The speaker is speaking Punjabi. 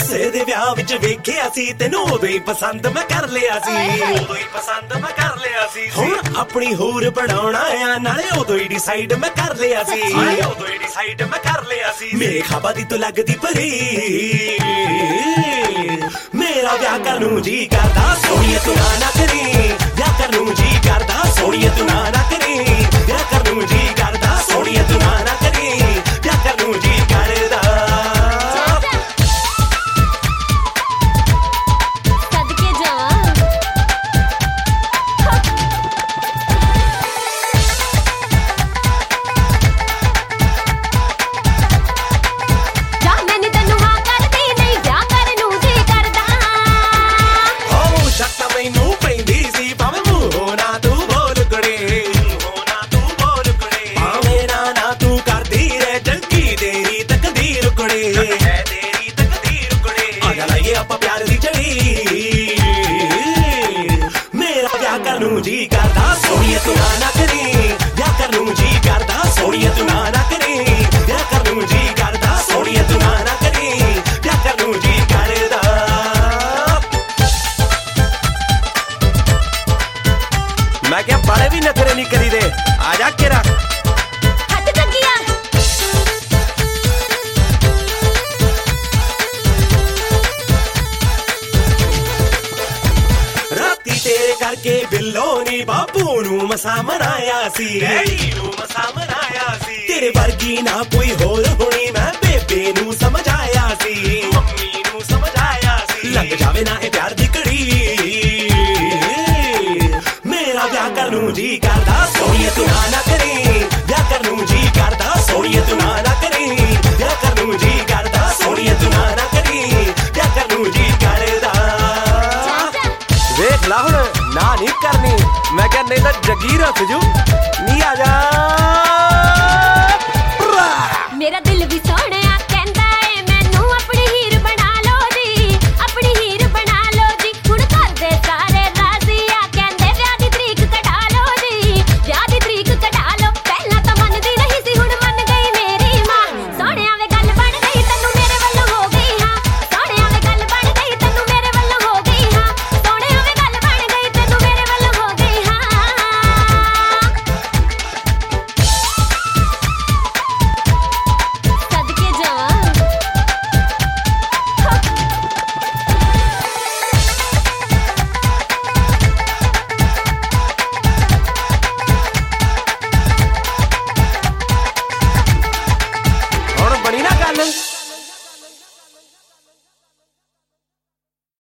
ਕਿਸੇ ਦੇ ਵਿਆਹ ਵਿੱਚ ਵੇਖਿਆ ਸੀ ਤੈਨੂੰ ਉਦੋਂ ਹੀ ਪਸੰਦ ਮੈਂ ਕਰ ਲਿਆ ਸੀ, ਉਦੋਂ ਹੀ ਪਸੰਦ ਮੈਂ ਕਰ ਲਿਆ ਸੀ। ਹੁਣ ਆਪਣੀ ਹੋਰ ਬਣਾਉਣਾ ਆ ਨਾਲੇ ਉਦੋਂ ਹੀ ਡਿਸਾਈਡ ਮੈਂ ਕਰ ਲਿਆ ਸੀ, ਉਦੋਂ ਹੀ ਡਿਸਾਈਡ ਮੈਂ ਕਰ ਲਿਆ ਸੀ। ਮੇਰੇ ਖਾਬਾਂ ਦੀ ਤੋਂ ਲੱਗਦੀ ਪਰੀ ਮੇਰਾ ਵਿਆਹ ਕਰਨ ਨੂੰ ਜੀ ਕਰਦਾ ਸੋਹਣੀਏ ਤੂੰ ਨਾ ਕਰੀ, ਵਿਆਹ ਕਰਨ ਨੂੰ ਜੀ ਕਰਦਾ ਸੋਹਣੀਏ ਤੂੰ ਨਾ ਕਰੀ, ਵਿਆਹ ਕਰਨ ਨੂੰ ਜੀ ਕਰਦਾ ਸੋਹਣੀਏ ਤੂੰ ਨਾ ਕਰੀ, ਵਿਆਹ ਕਰਨ ਨੂੰ ਜੀ ਕਰਦਾ। ਨੂੰ ਜੀ ਕਰਦਾ ਸੋਹਣੀਏ ਤੂੰ ਨਾ ਕਰੀ, ਵਿਆਹ ਕਰਨ ਨੂੰ ਜੀ ਕਰਦਾ ਸੋਹਣੀਏ ਤੂੰ ਨਾ ਕਰੀ, ਵਿਆਹ ਕਰਨ ਨੂੰ ਜੀ ਕਰਦਾ ਸੋਹਣੀਏ ਤੂੰ ਨਾ ਕਰੀ, ਵਿਆਹ ਕਰਨ ਨੂੰ ਜੀ ਕਰਦਾ। ਮੈਂ ਕਿਹਾ ਬਾਲੇ ਵੀ ਨਖਰੇ ਨਹੀਂ ਕਰੀਦੇ, ਆ ਜਾ ਕੇਰਾ ਹੱਥ ਜੱਗੀਆਂ ਤੇਰੇ ਕਰਕੇ ਬਿੱਲੋ ਨੀ ਬਾਪੂ ਨੂੰ ਮਸਾ ਮਨਾਇਆ ਸੀ, ਡੈਡੀ ਨੂੰ ਮਸਾ ਮਨਾਇਆ ਸੀ। ਤੇਰੇ ਵਰਗੀ ਨਾ ਕੋਈ ਹੋਰ ਹੋਣੀ ਮੈਂ ਬੇਬੇ ਨੂੰ ਸਮਝਾਇਆ ਸੀ, ਮੰਮੀ ਨੂੰ ਸਮਝਾਇਆ ਸੀ। ਲੱਗ ਜਾਵੇ ਨਾ ਇਹ ਪਿਆਰ ਦੀ ਘੜੀ ਮੇਰਾ ਵਿਆਹ ਕਰਨ ਨੂੰ ਜੀ ਕਰਦਾ ਸੋਹਣੀਏ ਤੂੰ ਨਾ ਕਰੀ, ਵਿਆਹ ਕਰਨ ਨੂੰ ਜੀ ਕਰਦਾ ਸੋਹਣੀਏ ਤੂੰ ਨਾ ਕਰੀ, ਵਿਆਹ ਕਰਨ ਨੂੰ ਜੀ ਕਰਦਾ ਸੋਹਣੀਏ ਤੂੰ ਨਾ ਕਰੀ, ਵਿਆਹ ਕਰਨ ਨੂੰ ਜੀ ਕਰਦਾ। ਵੇਖ ਲਾ ਹੁਣ ਨਾ ਨਹੀਂ ਕਰਨੀ, ਮੈਂ ਕਿਹਾ ਨਹੀਂ ਤਾਂ ਜਗੀਰ ਹੱਥ ਜੂ ਨੀ ਆ ਜਾ। ਮੇਰਾ ਦਿਲ ਵੀ ਸੋਹਣਿਆ ਕਹਿੰਦਾ ਏ ਮੈਨੂੰ ਆਪਣੀ ਹੀਰ ਬਣਾ ਲਓ ਜੀ, ਆਪਣੀ ਹੀਰ ਬਣਾ ਲਓ ਜੀ। ਹੁਣ ਘਰ ਦੇ ਸਾਰੇ ਰਾਜ਼ੀ ਆ ਕਹਿੰਦੇ ਵਿਆਹ ਦੀ ਤਰੀਕ ਕਢਾ ਲਓ ਜੀ, ਵਿਆਹ ਦੀ ਤਰੀਕ ਕਢਾ ਲਓ। ਪਹਿਲਾਂ ਤਾਂ ਮੰਨਦੀ ਨਹੀਂ ਸੀ ਹੁਣ ਮੰਨ ਗਈ ਮੇਰੀ ਮਾਂ, ਸੋਹਣਿਆ ਵੇ ਗੱਲ ਬਣ ਗਈ ਤੈਨੂੰ ਮੇਰੇ ਵੱਲੋਂ ਹੋ ਗਈ ਹਾਂ, ਸੋਹਣਿਆ ਵੇ ਗੱਲ ਬਣ ਗਈ ਤੈਨੂੰ ਮੇਰੇ ਵੱਲੋਂ ਹੋ ਗਈ ਹਾਂ, ਸੋਹਣਿਆ ਵੇ ਗੱਲ ਬਣ ਗਈ ਤੈਨੂੰ ਮੇਰੇ ਵੱਲੋਂ ਹੋ ਗਈ ਹਾਂ। ਸਦਕੇ ਜਾਵਾਂ ਹੁਣ ਬਣੀ ਨਾ ਗੱਲ।